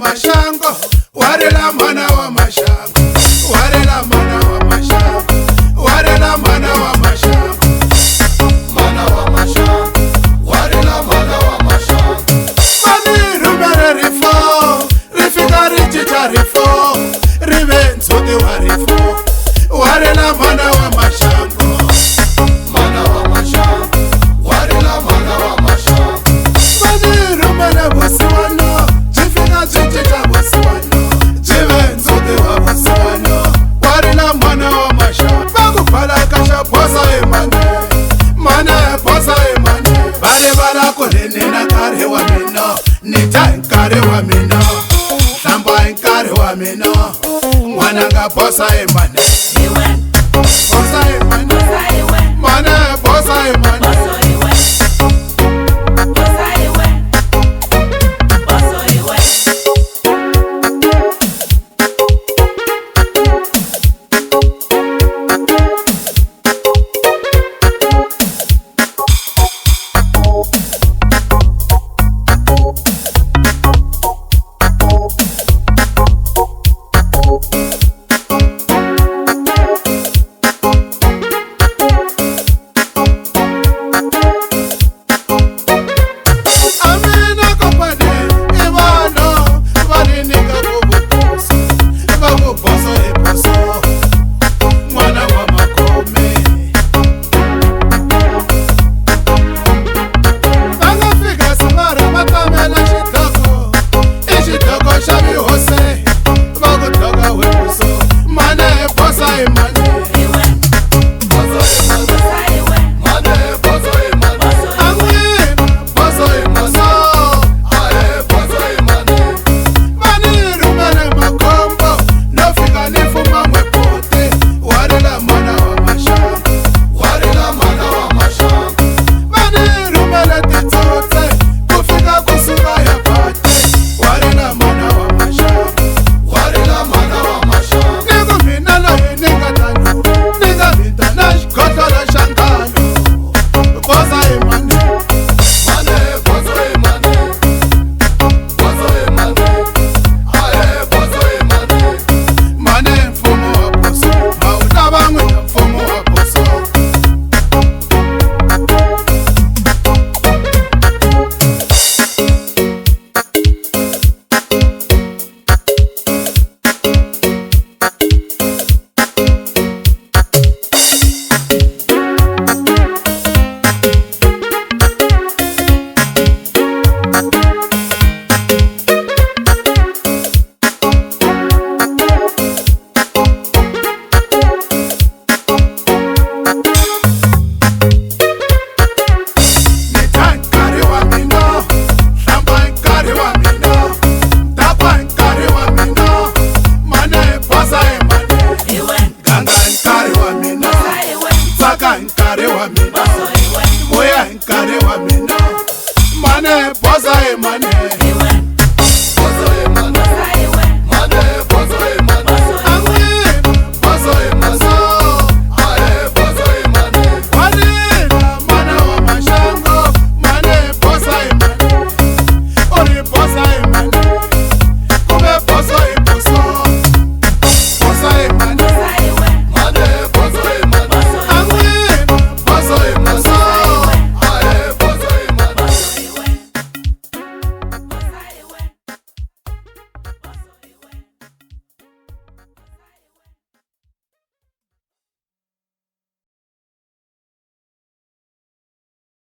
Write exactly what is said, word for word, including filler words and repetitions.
mashango, warela mwana wa mashango, warela mwana wa mashango, warela mwana wa mashango, mwana wa mashango, warela mwana wa mashango. Mani rumere rifo, rifika rijita rifo, rive nzode wa rifo, warela mwana wa mashango, mwana wa mashango, warela mwana wa mashango. Mani rumere busiwano, jifika rijita busiwano, jive nzode wa busiwano, warela mwana wa mashango. Bagu pala kasha posa emane, mana posa emane, bale bala kolene na kare wa mino, nita nkare wa mino, samba nkare wa mino, mwana nga posa emane.